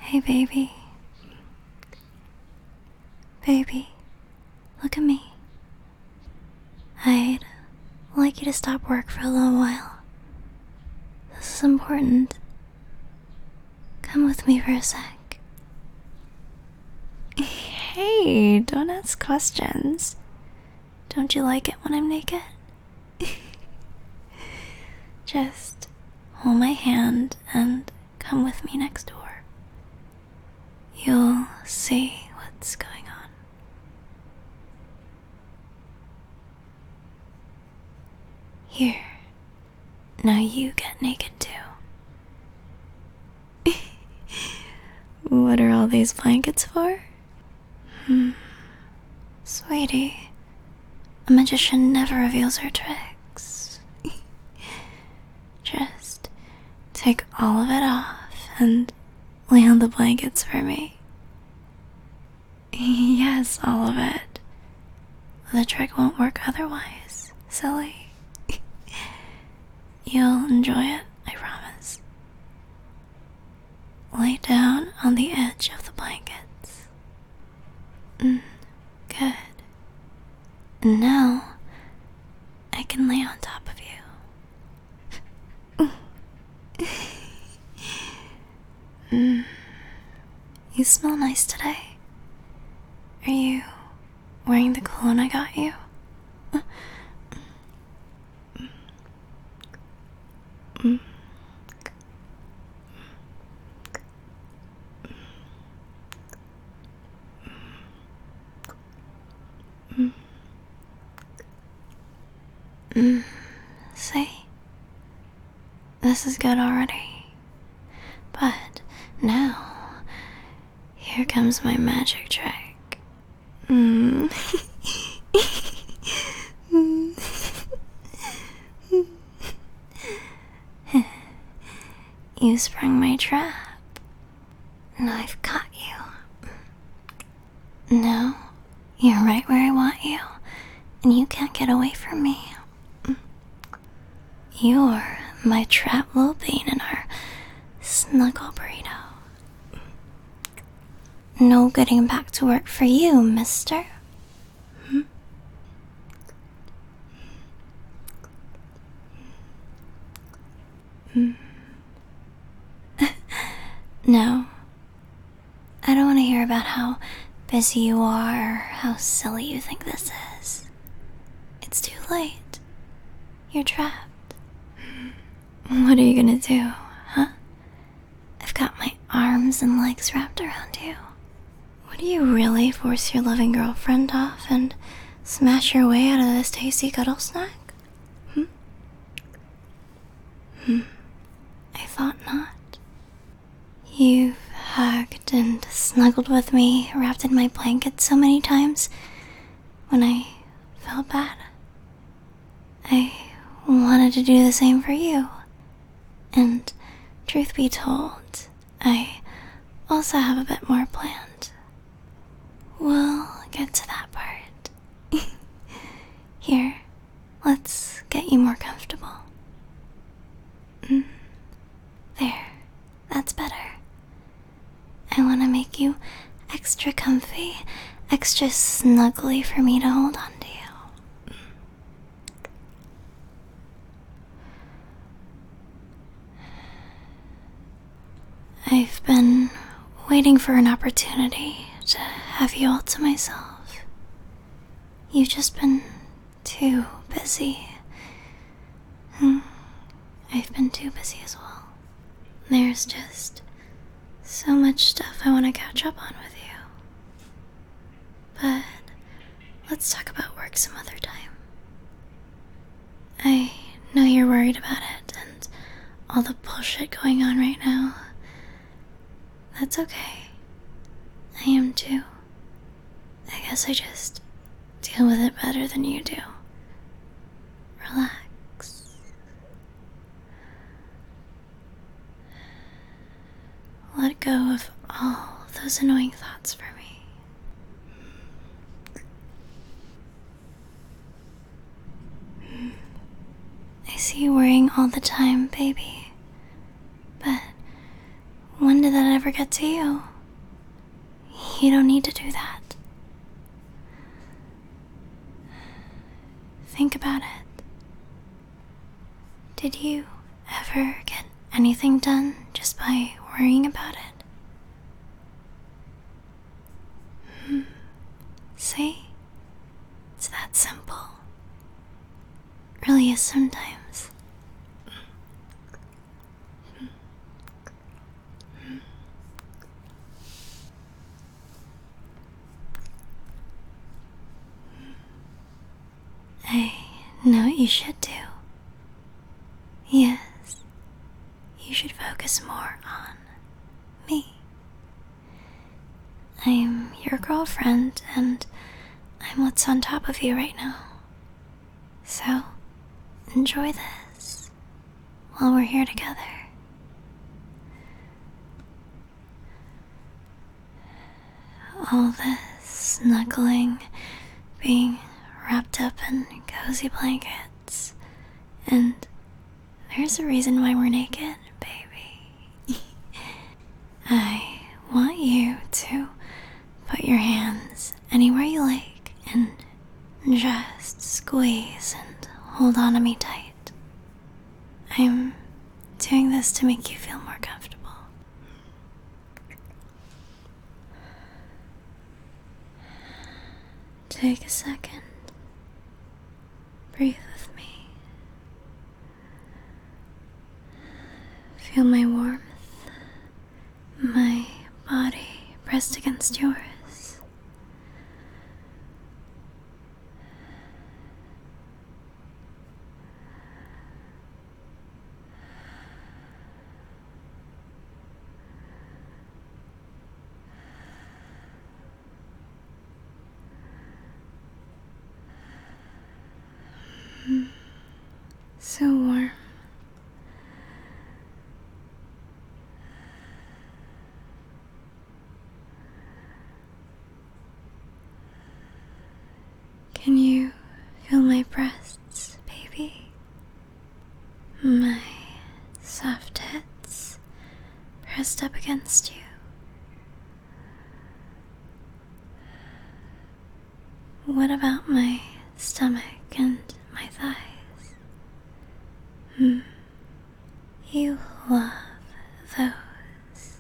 Hey, baby. Baby, look at me. I'd like you to stop work for a little while. This is important. Come with me for a sec. Hey, don't ask questions. Don't you like it when I'm naked? Just hold my hand and come with me next door. You'll see what's going on. Here. Now you get naked too. What are all these blankets for? Sweetie, a magician never reveals her tricks. Just take all of it off and lay on the blankets for me. Yes, all of it. The trick won't work otherwise, silly. You'll enjoy it, I promise. Lay down on the edge of the blankets. Good. And now, I can lay on top of you. You smell nice today. Are you wearing the cologne I got you? See? This is good already. But now, here comes my magic trick. You sprung my trap. Now I've caught you. Now, you're right where I want you, and you can't get away from me. You're my trap little bean in our snuggle burrito. No getting back to work for you, mister. No. I don't want to hear about how busy you are or how silly you think this is. It's too late. You're trapped. What are you gonna do, huh? I've got my arms and legs wrapped around you. Would you really force your loving girlfriend off and smash your way out of this tasty cuddle snack? I thought not. You've hugged and snuggled with me, wrapped in my blanket so many times when I felt bad. I wanted to do the same for you. And truth be told, I also have a bit more planned. We'll get to that part. Here, let's get you more comfortable. There, that's better. I want to make you extra comfy, extra snuggly for me to hold on to you. I've been waiting for an opportunity to have you all to myself. You've just been too busy. I've been too busy as well. There's just so much stuff I want to catch up on with you. But let's talk about work some other time. I know you're worried about it and all the bullshit going on right now. That's okay. I am too. I guess I just deal with it better than you do. Relax. Let go of all those annoying thoughts for me. I see you worrying all the time, baby. But when did that ever never get to you. You don't need to do that. Think about it. Did you ever get anything done just by worrying about it? See? It's that simple. Really is sometimes. I know what you should do. Yes, you should focus more on me. I'm your girlfriend, and I'm what's on top of you right now. So, enjoy this while we're here together. All this snuggling, being wrapped up in cozy blankets, and there's a reason why we're naked, baby. I want you to put your hands anywhere you like and just squeeze and hold on to me tight. I'm doing this to make you feel more comfortable. Take a second. Breathe with me. Feel my warmth, my body pressed against yours. So warm. Can you feel my breasts, baby? My soft tits pressed up against you. What about my stomach and my thighs? You love those.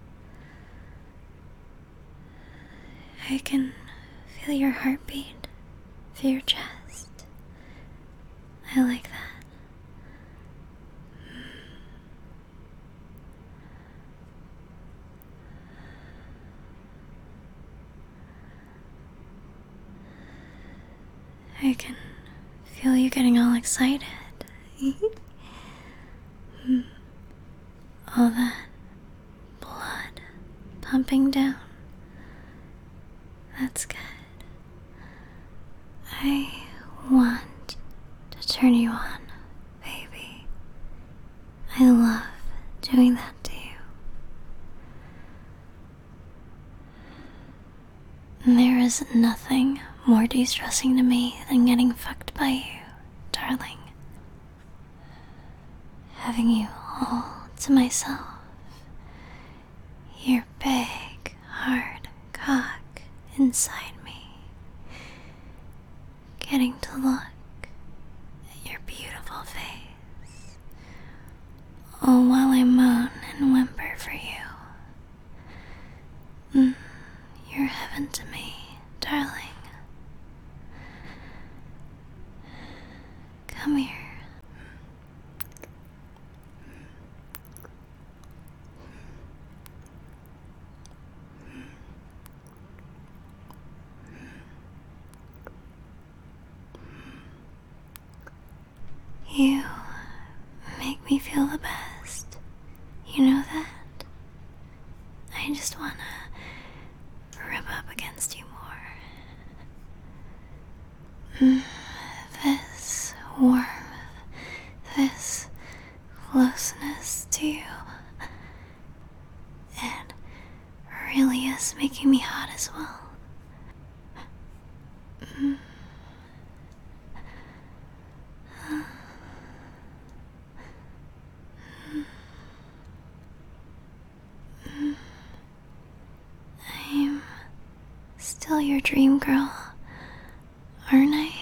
I can feel your heartbeat through your chest. I like that. I can feel you getting all excited. All that blood pumping down. That's good. I want to turn you on, baby. I love doing that to you. There is nothing more de-stressing to me than getting fucked by you, darling. Having you all to myself. Your big, hard cock inside me. Getting to look at your beautiful face. All while I moan and whimper for you. You're heaven to me, darling. Come here. You make me feel the best. You know that? I just wanna rub up against you more. This warmth, this closeness to you, it really is making me hot as well. still your dream girl, aren't I?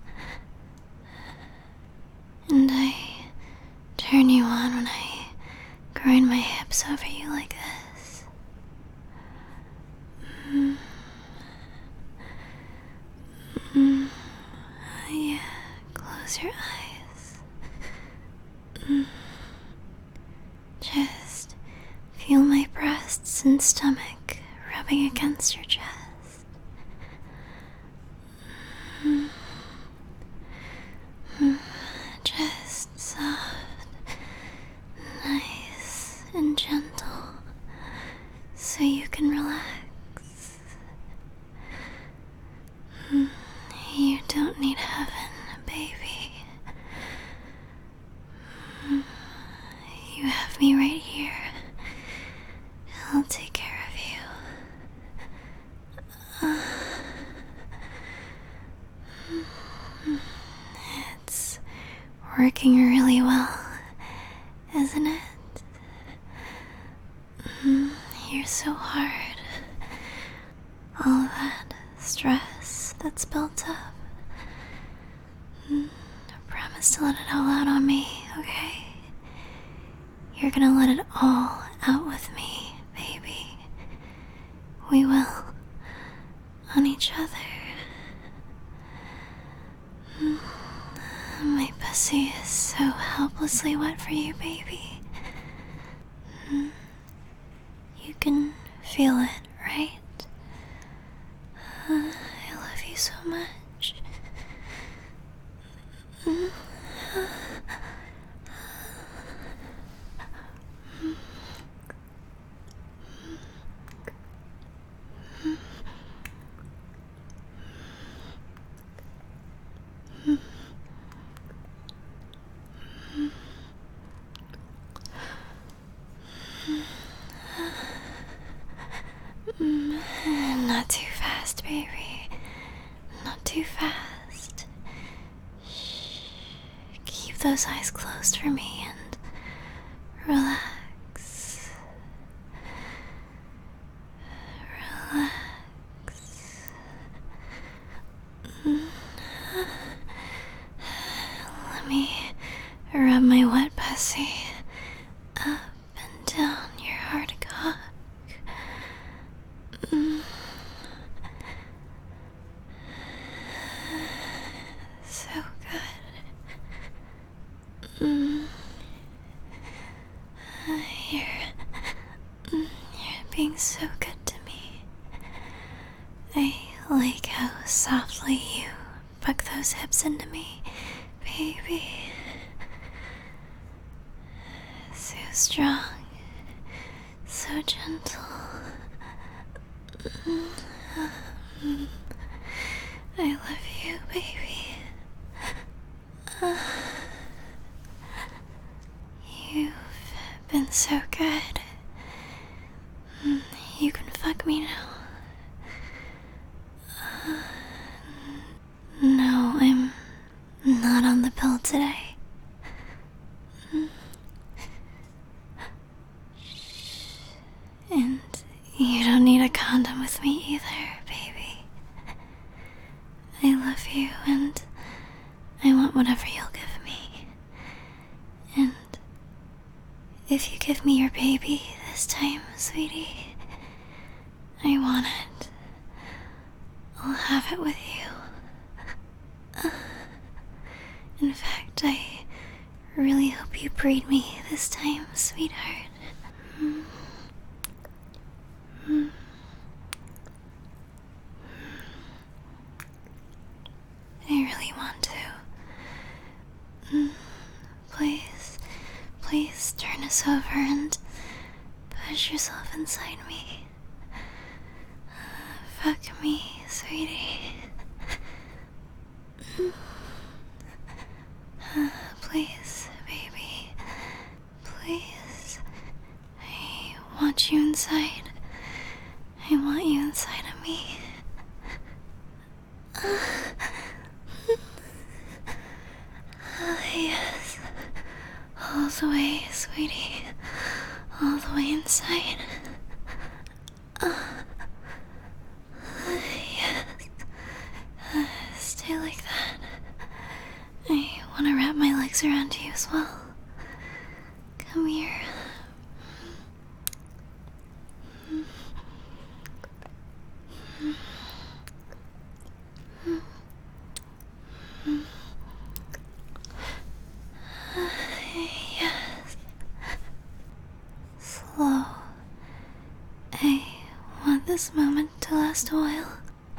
And I turn you on when I grind my hips over you like this. Yeah, close your eyes. Just feel my breasts and stomach rubbing against your chest. Just soft, nice, and gentle so you can relax. You don't need heaven, baby. You have me right here. I'll take care of you. It's working really well, isn't it? You're so hard. All that stress that's built up. Promise to let it all out on me, okay? You're gonna let it all out with me, baby. We will. On each other. My pussy is so helplessly wet for you, baby. You can feel it, right? I love you so much. Not too fast, baby. Not too fast. Shh. Keep those eyes closed for me and relax. Relax. Let me rub my wet pussy up and down your hard cock. So good. You're being so good to me. I like how softly you buck those hips into me, baby. So strong, so gentle. I love you, baby. You've been so good. You can fuck me now. No, I'm not on the pill today. And you don't need a condom with me either, baby. I love you and I want whatever you'll give me. And if you give me your baby this time, sweetie, I want it. I'll have it with you. In fact, I really hope you breed me this time, sweetheart. I really want to. Please turn us over and push yourself inside me. Fuck me, sweetie. Please, baby. Please. I want you inside. I want you inside of me. Yes. All the way, sweetie. All the way inside. Yes. focus around you as well. Come here. Yes. Slow. I want this moment to last a while.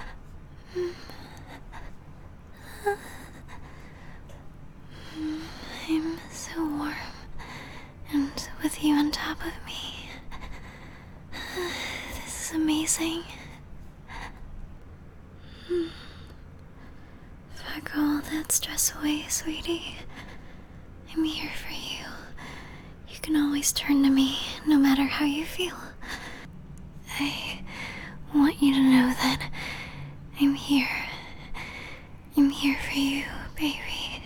I'm so warm, and with you on top of me, this is amazing. Fuck all that stress away, sweetie. I'm here for you. You can always turn to me, no matter how you feel. I want you to know that I'm here. I'm here for you, baby.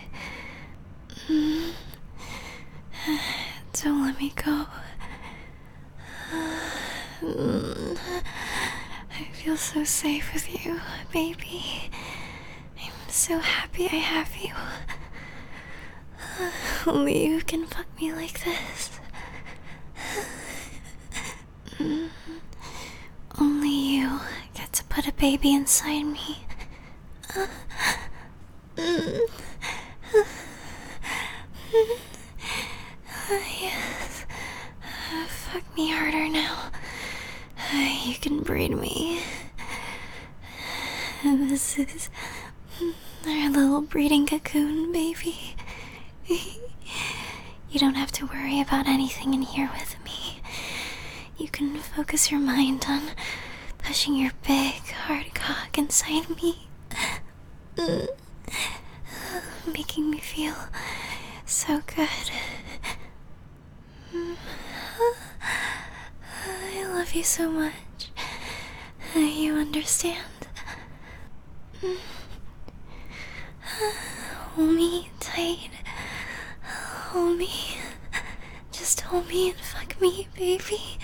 Don't let me go. I feel so safe with you, baby. I'm so happy I have you. Only you can fuck me like this. Only you get to put a baby inside me. Yes. Fuck me harder now. You can breed me. This is our little breeding cocoon, baby. You don't have to worry about anything in here with me. You can focus your mind on pushing your big, hard cock inside me. Making me feel so good. I love you so much. You understand? Hold me tight. Hold me. Just hold me and fuck me, baby.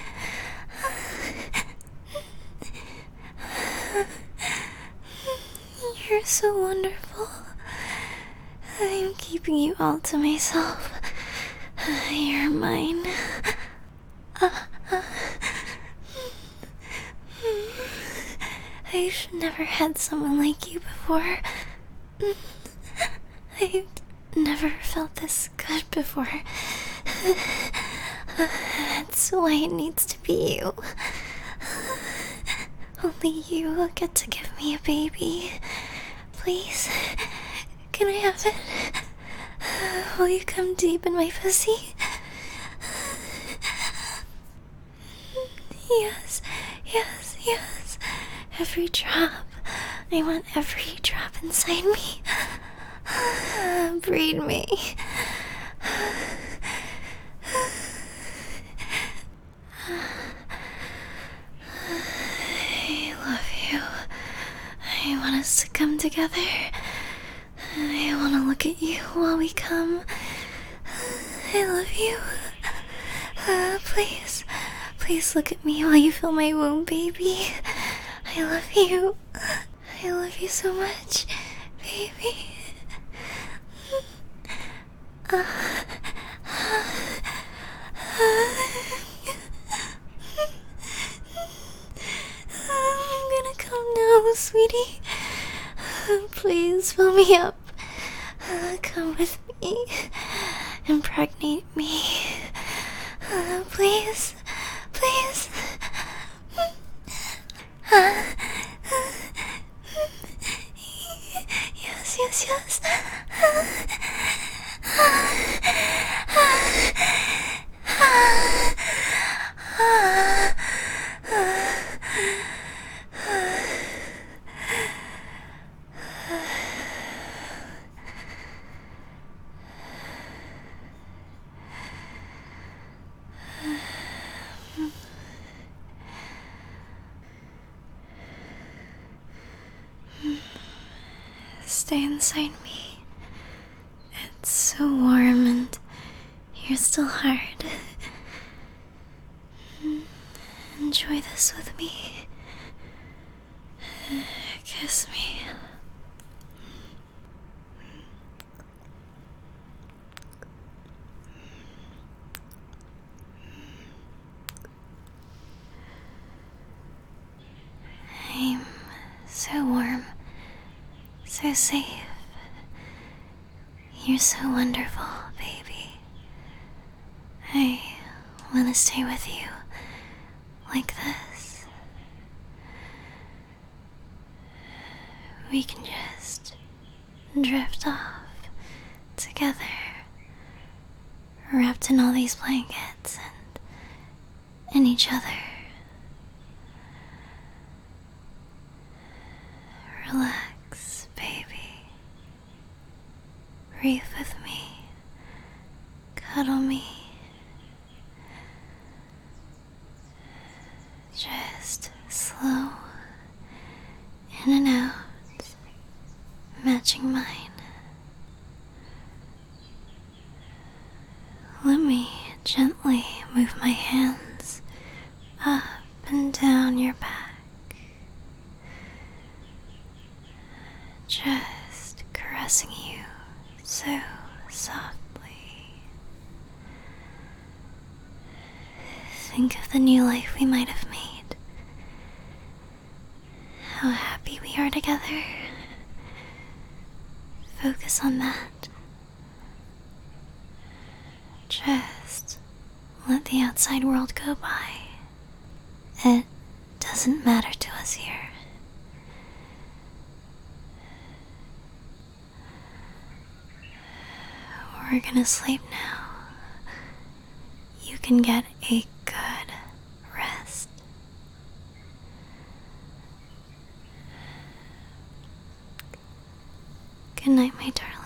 You're so wonderful. I'm keeping you all to myself. You're mine. I've never had someone like you before. I've never felt this good before. That's why it needs to be you. Only you get to give me a baby. Please, can I have it? Will you come deep in my pussy? Yes, yes, yes. Every drop. I want every drop inside me. Breed me. I love you. I want us to come together. I want to look at you while we come. I love you. Please look at me while you fill my womb, baby. I love you. I love you so much, baby. I'm gonna come now, sweetie. Please fill me up. Come with me. Impregnate me. Please. Please. Yes, yes, yes. Stay inside me. It's so warm and you're still hard. Enjoy this with me. Kiss me. so safe. You're so wonderful, baby. I want to stay with you like this. We can just drift off together, wrapped in all these blankets and in each other. Relax, baby. Breathe with me. Cuddle me. Just slow in and out, matching mine. Let me gently move my hands up and down your back, just caressing you so softly. Think of the new life we might have made, how happy we are together. Focus on that. Just let the outside world go by. It doesn't matter to us here. We're gonna sleep now. You can get a good rest. Good night, my darling.